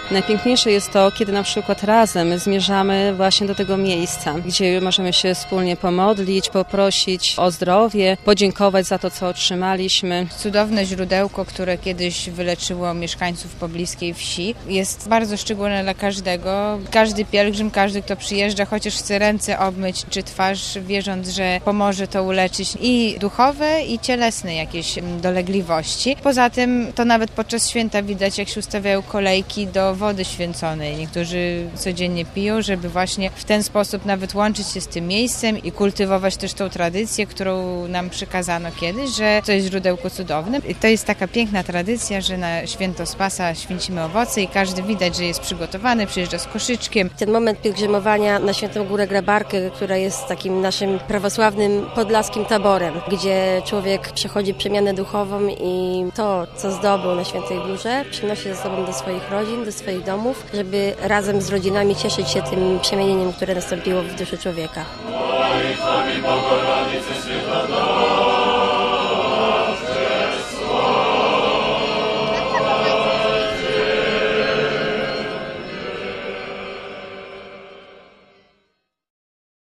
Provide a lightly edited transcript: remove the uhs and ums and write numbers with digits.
Najpiękniejsze jest to, kiedy na przykład razem zmierzamy właśnie do tego miejsca, gdzie możemy się wspólnie pomodlić, poprosić o zdrowie, podziękować za to, co otrzymaliśmy. Cudowne źródełko, które kiedyś wyleczyło mieszkańców pobliskiej wsi, jest bardzo szczególne dla każdego. Każdy pielgrzym, każdy, kto przyjeżdża, chociaż chce ręce obmyć czy twarz, wierząc, że pomoże to uleczyć i duchowe, i cielesne jakieś dolegliwości. Poza tym to nawet podczas święta widać, jak się ustawiają kolejki do wody święconej. Niektórzy codziennie piją, żeby właśnie w ten sposób nawet łączyć się z tym miejscem i kultywować też tą tradycję, którą nam przykazano kiedyś, że to jest źródełko cudowne. I to jest taka piękna tradycja, że na święto Spasa święcimy owoce i każdy widać, że jest przygotowany, przyjeżdża z koszyczkiem. Ten moment pielgrzymowania na Świętą Górę Grabarkę, która jest takim naszym prawosławnym podlaskim taborem, gdzie człowiek przechodzi przemianę duchową i to, co zdobył na Świętej Górze, przynosi ze sobą do swoich rodzin, do swoich domów, żeby razem z rodzinami cieszyć się tym przemienieniem, które nastąpiło w duszy człowieka.